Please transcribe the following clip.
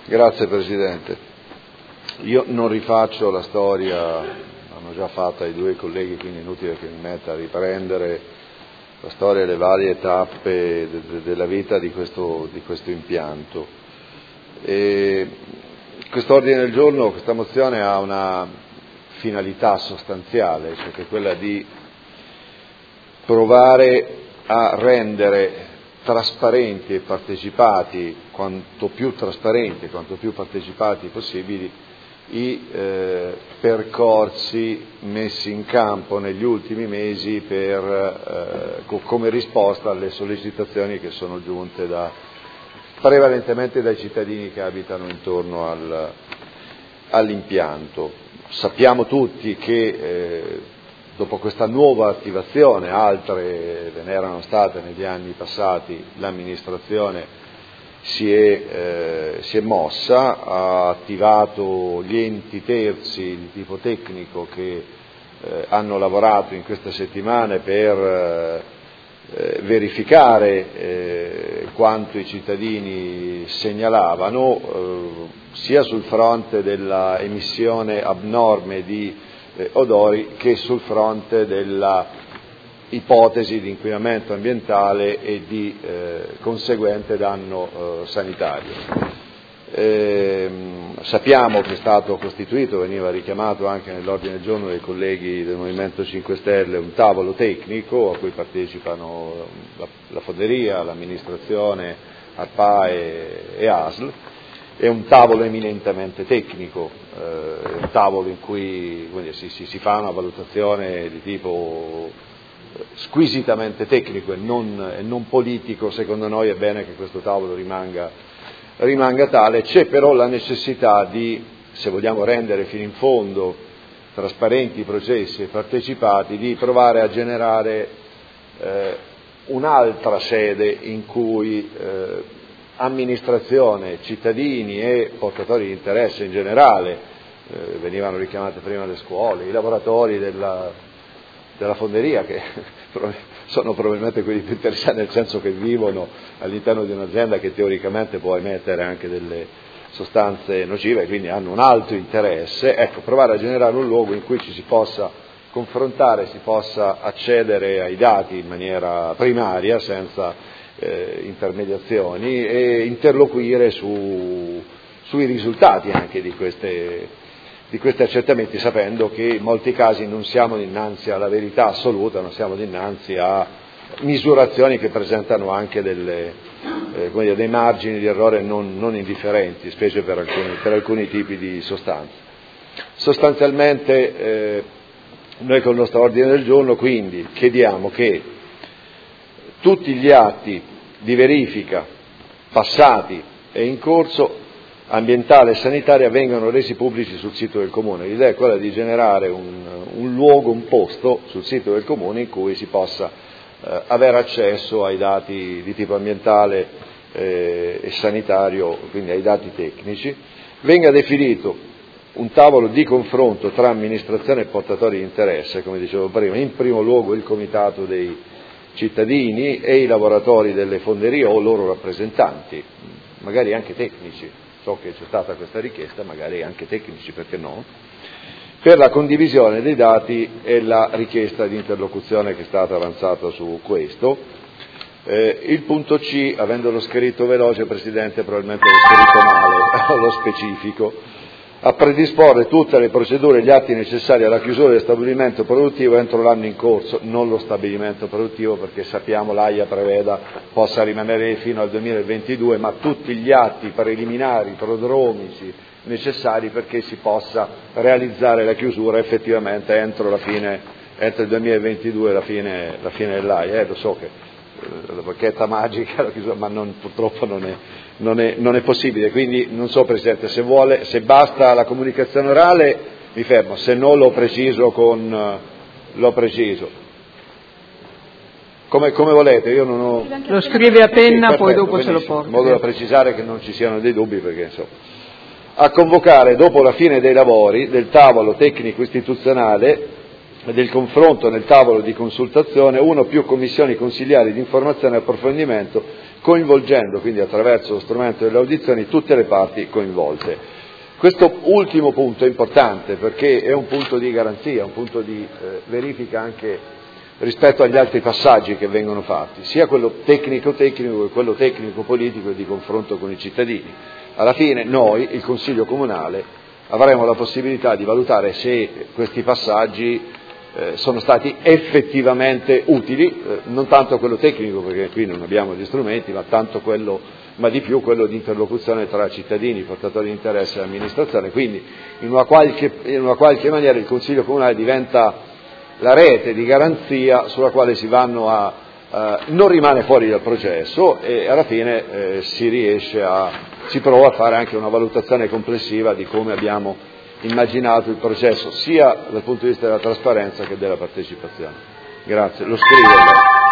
Grazie Presidente. Io non rifaccio la storia, hanno già fatta i due colleghi, quindi è inutile che mi metta a riprendere la storia e le varie tappe della vita di questo impianto. Quest'ordine del giorno, questa mozione ha una finalità sostanziale, cioè che è quella di provare a rendere trasparenti e partecipati, quanto più trasparenti, quanto più partecipati possibili, i percorsi messi in campo negli ultimi mesi come risposta alle sollecitazioni che sono giunte prevalentemente dai cittadini che abitano intorno all'impianto. Sappiamo tutti che dopo questa nuova attivazione, altre ve ne erano state negli anni passati, l'amministrazione si è mossa, ha attivato gli enti terzi di tipo tecnico che hanno lavorato in queste settimane per verificare quanto i cittadini segnalavano, sia sul fronte della emissione abnorme di odori che sul fronte della ipotesi di inquinamento ambientale e di conseguente danno sanitario. Sappiamo che è stato costituito, veniva richiamato anche nell'ordine del giorno dei colleghi del Movimento 5 Stelle, un tavolo tecnico a cui partecipano la Fonderia, l'amministrazione, ARPA e ASL. È un tavolo eminentemente tecnico, un tavolo in cui si fa una valutazione di tipo squisitamente tecnico e non politico. Secondo noi è bene che questo tavolo rimanga tale. C'è però la necessità di, se vogliamo rendere fino in fondo trasparenti i processi e partecipati, di provare a generare un'altra sede in cui amministrazione, cittadini e portatori di interesse in generale, venivano richiamate prima le scuole, i lavoratori della fonderia, che sono probabilmente quelli più interessati, nel senso che vivono all'interno di un'azienda che teoricamente può emettere anche delle sostanze nocive e quindi hanno un alto interesse, provare a generare un luogo in cui ci si possa confrontare, si possa accedere ai dati in maniera primaria, senza intermediazioni, e interloquire sui risultati anche di questi accertamenti, sapendo che in molti casi non siamo dinanzi alla verità assoluta, non siamo dinanzi a misurazioni che presentano anche dei margini di errore non indifferenti, specie per alcuni tipi di sostanze. Sostanzialmente noi con il nostro ordine del giorno quindi chiediamo che tutti gli atti di verifica passati e in corso, ambientale e sanitaria, vengano resi pubblici sul sito del Comune. L'idea è quella di generare un luogo, un posto sul sito del Comune in cui si possa avere accesso ai dati di tipo ambientale e sanitario, quindi ai dati tecnici. Venga definito un tavolo di confronto tra amministrazione e portatori di interesse, come dicevo prima, in primo luogo il comitato dei cittadini e i lavoratori delle fonderie o loro rappresentanti, magari anche tecnici. So che c'è stata questa richiesta, magari anche tecnici, perché no, per la condivisione dei dati e la richiesta di interlocuzione che è stata avanzata su questo. Il punto C, avendolo scritto veloce, Presidente, probabilmente l'ho scritto male, lo specifico, a predisporre tutte le procedure e gli atti necessari alla chiusura del stabilimento produttivo entro l'anno in corso, non lo stabilimento produttivo, perché sappiamo l'AIA preveda possa rimanere fino al 2022, ma tutti gli atti preliminari, prodromici necessari perché si possa realizzare la chiusura effettivamente entro il 2022, la fine dell'AIA. Lo so che la bacchetta magica, ma purtroppo non è possibile. Quindi non so, Presidente, se basta la comunicazione orale mi fermo, se no lo preciso. Come volete, io non ho... Lo scrive a penna, sì, poi dopo benissimo, se lo porta. In modo da precisare che non ci siano dei dubbi, perché insomma. A convocare dopo la fine dei lavori del tavolo tecnico istituzionale del confronto nel tavolo di consultazione una o più commissioni consigliari di informazione e approfondimento, coinvolgendo quindi attraverso lo strumento delle audizioni tutte le parti coinvolte. Questo ultimo punto è importante perché è un punto di garanzia, un punto di verifica anche rispetto agli altri passaggi che vengono fatti, sia quello tecnico-tecnico che quello tecnico-politico e di confronto con i cittadini. Alla fine noi, il Consiglio Comunale, avremo la possibilità di valutare se questi passaggi sono stati effettivamente utili, non tanto quello tecnico perché qui non abbiamo gli strumenti, ma di più quello di interlocuzione tra cittadini, portatori di interesse e amministrazione. Quindi in una qualche maniera il Consiglio Comunale diventa la rete di garanzia sulla quale non rimane fuori dal processo e alla fine si prova a fare anche una valutazione complessiva di come abbiamo immaginato il processo, sia dal punto di vista della trasparenza che della partecipazione. Grazie, lo scrivo.